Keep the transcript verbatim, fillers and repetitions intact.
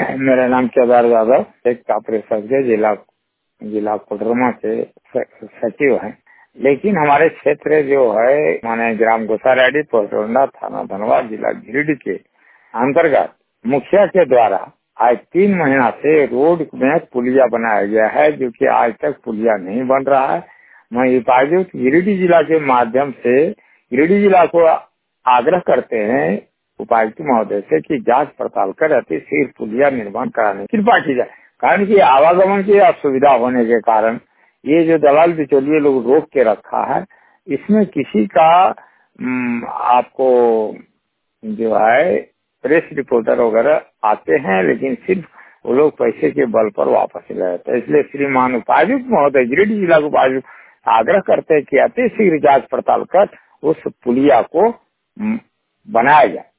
मेरा नाम केदार यादव, एक परिषद के जिला जिला कोडरमा के सचिव हैं। लेकिन हमारे क्षेत्र जो है माने ग्राम गोसारेड्डी पोस्टोंडा थाना धनबाद जिला गिरिडीह के अंतर्गत मुखिया के द्वारा आज तीन महीना से रोड में पुलिया बनाया गया है, जो कि आज तक पुलिया नहीं बन रहा है। मैं उपायुक्त गिरिडीह जिला के माध्यम से गिरिडीह जिला को आग्रह करते हैं उपायुक्त महोदय से कि जांच पड़ताल कर अति शीघ्र पुलिया निर्माण कराने की कृपा की जाए। कारण कि आवागमन की असुविधा होने के कारण ये जो दलाल बिचौलिए लोग रोक के रखा है, इसमें किसी का आपको जो है प्रेस रिपोर्टर वगैरह आते हैं, लेकिन सिर्फ वो लोग पैसे के बल पर वापस ले जाते हैं। इसलिए श्रीमान उपायुक्त महोदय गिरिडीह जिला के उपायुक्त आग्रह करते हैं कि अति शीघ्र जांच पड़ताल कर उस पुलिया को बनाया जाए।